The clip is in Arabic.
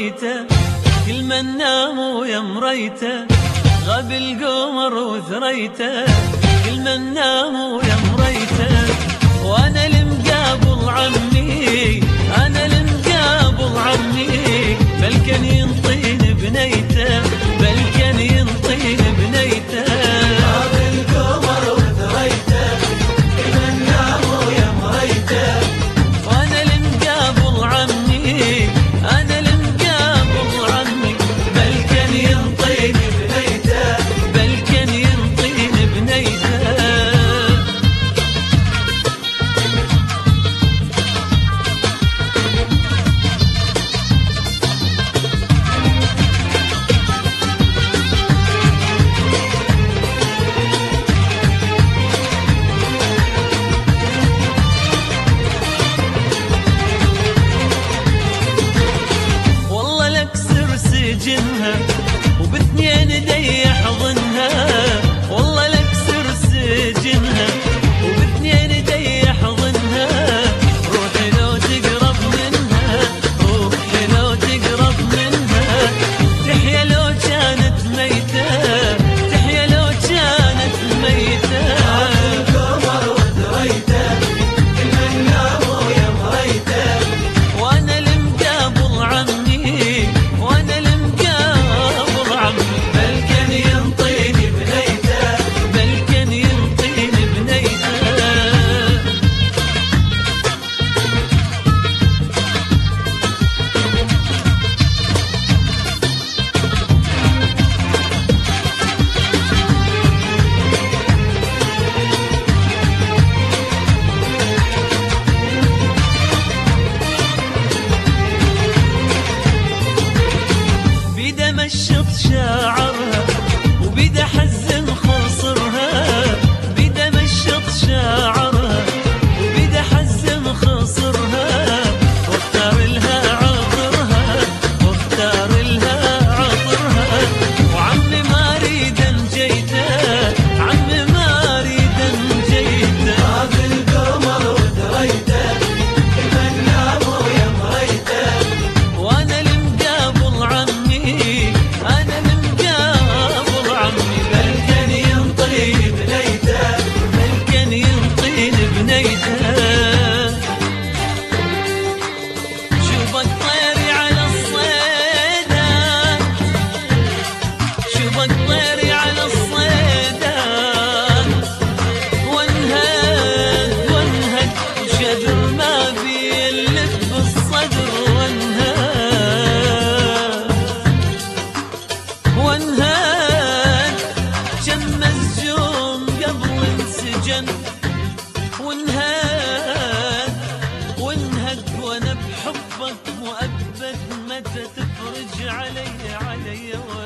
مريته، كل من نام ويا مريته، غاب القمر وثريته، كل من نام ويا مريته. وانا المقابل عمي، انا المقابل عمي، بل كان ينطين بنيته، بل كان ينطين بنيته. غاب القمر وثريته، كل من نام ويا مريته، وانا المقابل عمي، انا المقابل عمي، بل كان ينطين بنيته، بل كان ينطين بنيته. سجنها وباثنين يدي يحضنها، والله لكسر سجنها وباثنين يدي يحضنها. روحي لو تقرب منها، روحي لو تقرب منها، تحيا لو كانت ميتة، تحيا لو كانت ميتة. القمر وثريته، كل من نام ويا مريته، وانا المقابل عمي، وانا المقابل عمي، بل كان ينطيني بنيته، بل كان ينطيني بنيته. بيده مشط شعرها وبيده حزن خصرها، بيده مشط شعرها وبيده حزن خصرها. واختار لها عطرها، واختار لها عطرها. وعمي ما اريد انجيته، عمي ما اريد انجيته. غاب القمر وثريته، كل من نام ويا مريته، وانا المقابل عمي، أنا المقابل عمي، بل كان ينطيني بنيته، بل كان ينطيني بنيته. شوفك طيري على الصيدة، شوفك طيري على الصيدة، وانهد وانهد وشجر ما بيلف بالصدر، وانهد وانهد جم الزوم قبل انسجن، وانهد وانهد وانا بحبك مؤبد، متى تفرج علي علي